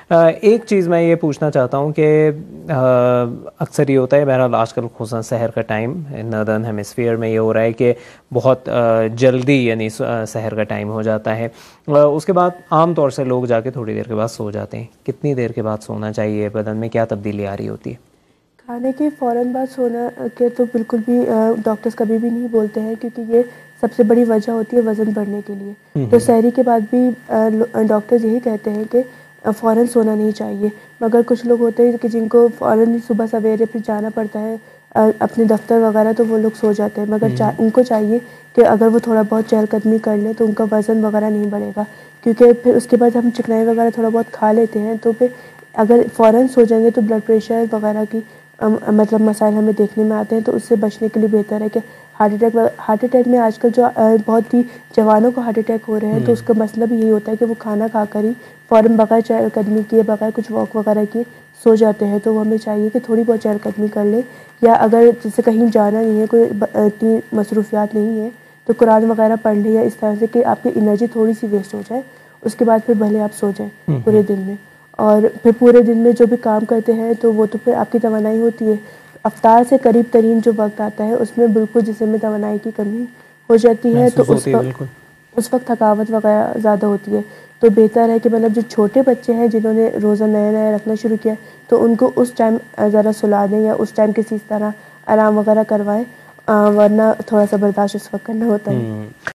ایک چیز میں یہ پوچھنا چاہتا ہوں کہ اکثر یہ ہوتا ہے، بہرحال آج کل خصوصاً سحر کا ٹائم ناردرن ہیمسفیئر میں یہ ہو رہا ہے کہ بہت جلدی یعنی سحر کا ٹائم ہو جاتا ہے، اس کے بعد عام طور سے لوگ جا کے تھوڑی دیر کے بعد سو جاتے ہیں. کتنی دیر کے بعد سونا چاہیے؟ بدن میں کیا تبدیلی آ رہی ہوتی ہے؟ کھانے کے فوراً بعد سونا کے تو بالکل بھی ڈاکٹرز کبھی بھی نہیں بولتے ہیں، کیونکہ یہ سب سے بڑی وجہ ہوتی ہے وزن بڑھنے کے لیے. تو سحری کے بعد بھی ڈاکٹرز یہی کہتے ہیں کہ فوراً سونا نہیں چاہیے. مگر کچھ لوگ ہوتے ہیں کہ جن کو فوراً صبح سویرے پھر جانا پڑتا ہے اپنے دفتر وغیرہ، تو وہ لوگ سو جاتے ہیں. مگر ان کو چاہیے کہ اگر وہ تھوڑا بہت چہل قدمی کر لیں تو ان کا وزن وغیرہ نہیں بڑھے گا. کیونکہ پھر اس کے بعد ہم چکنائی وغیرہ تھوڑا بہت کھا لیتے ہیں، تو پھر اگر فوراً سو جائیں گے تو بلڈ پریشر وغیرہ کی مطلب مسائل ہمیں دیکھنے میں آتے ہیں. تو اس سے بچنے کے لیے بہتر ہے کہ ہارٹ اٹیک میں آج کل جو بہت ہی جوانوں کو ہارٹ اٹیک ہو رہے ہیں، تو اس کا مسئلہ بھی یہی ہوتا ہے کہ وہ کھانا کھا کر ہی فوراً بغیر چہل قدمی کیے، بغیر کچھ واک وغیرہ کیے سو جاتے ہیں. تو وہ ہمیں چاہیے کہ تھوڑی بہت چہل قدمی کر لیں، یا اگر جیسے کہیں جانا نہیں ہے، کوئی اتنی مصروفیات نہیں ہے، تو قرآن وغیرہ پڑھ لیں، یا اس طرح سے کہ آپ کی انرجی تھوڑی سی ویسٹ ہو جائے. اس کے بعد پھر بھلے آپ سو جائیں پورے دن میں. اور پھر پورے دن میں جو بھی کام کرتے ہیں تو وہ تو پھر آپ کی توانائی ہوتی ہے. افطار سے قریب ترین جو وقت آتا ہے اس میں بالکل جسم میں توانائی کی کمی ہو جاتی ہے، تو محسوس ہوتی ہے بالکل. اس وقت تھکاوٹ وغیرہ زیادہ ہوتی ہے. تو بہتر ہے کہ مطلب جو چھوٹے بچے ہیں جنہوں نے روزہ نیا نیا رکھنا شروع کیا، تو ان کو اس ٹائم ذرا سلا دیں، یا اس ٹائم کسی طرح آرام وغیرہ کروائیں، ورنہ تھوڑا سا برداشت اس وقت کرنا ہوتا ہے.